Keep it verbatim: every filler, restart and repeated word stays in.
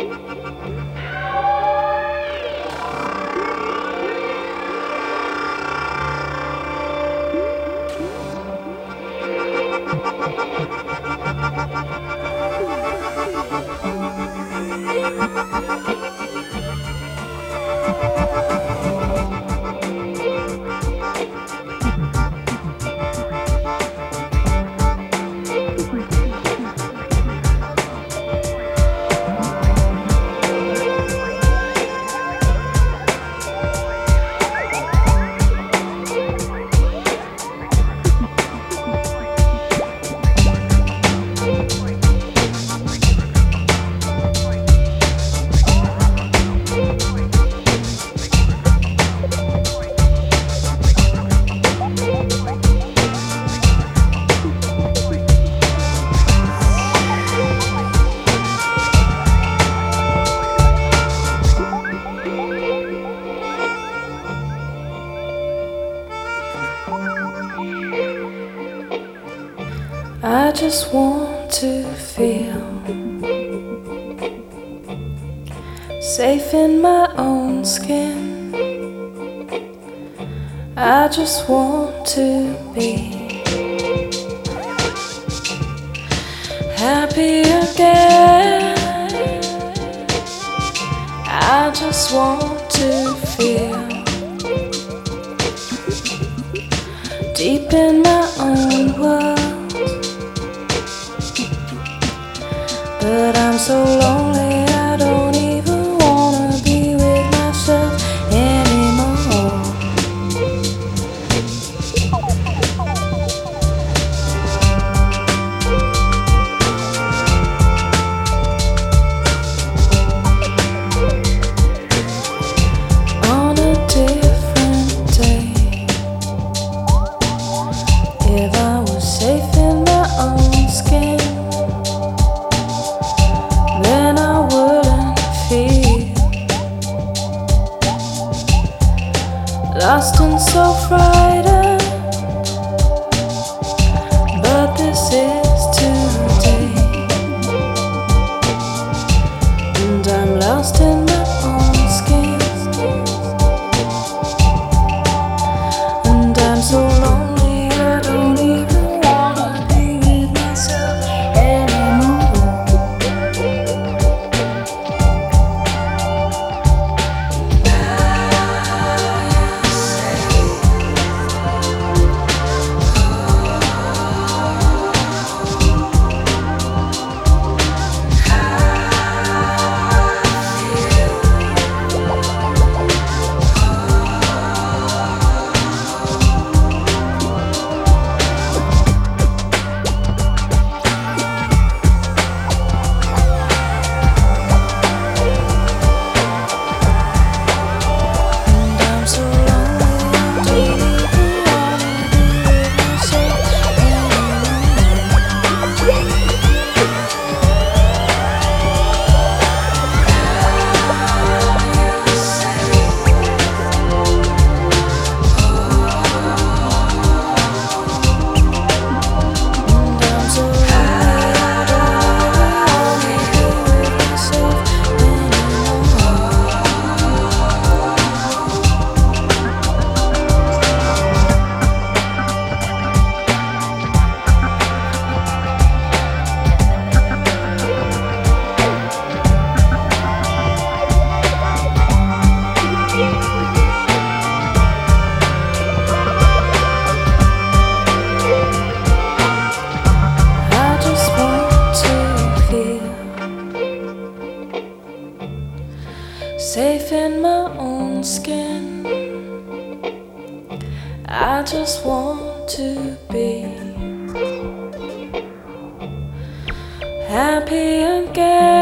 I just want to feel safe in my own skin. I just want to be happy again. I just want to feel deep in my own world. But I'm so lonely, I don't even wanna be with myself anymore. On a different day, if I was safe in my own skin, then I wouldn't feel lost and so frightened. But this is today, and I'm lost in my own skin, and I'm so lonely I don't even wanna be with myself anymore. Safe in my own skin, I just want to be happy again.